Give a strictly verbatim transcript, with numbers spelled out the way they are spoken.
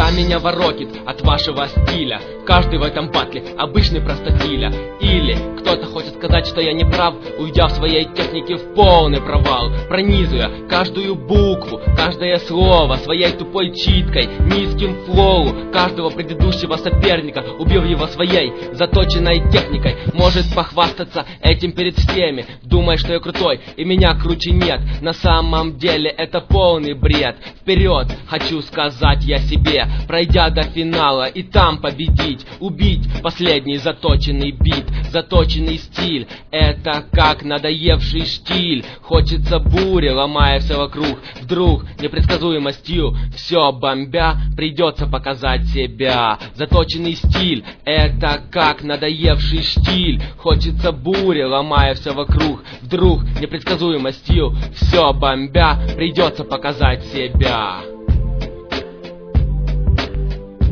Иногда меня воротит от вашего стиля. Каждый в этом батле обычный простофиля. Или кто-то хочет сказать, что я не прав, уйдя в своей технике в полный провал, пронизывая каждую букву, каждое слово своей тупой читкой, низким флоу каждого предыдущего соперника, убив его своей заточенной техникой. Может похвастаться этим перед всеми, думая, что я крутой и меня круче нет. На самом деле это полный бред. Вперед, хочу сказать я себе, пройдя до финала и там победить, убить последний заточенный бит, заточенный стиль. Это как надоевший штиль, хочется бури, ломая все вокруг. Вдруг непредсказуемостью все бомбя, придется показать себя. Заточенный стиль, это как надоевший штиль, хочется бури, ломая все вокруг. Вдруг непредсказуемостью все бомбя, придется показать себя.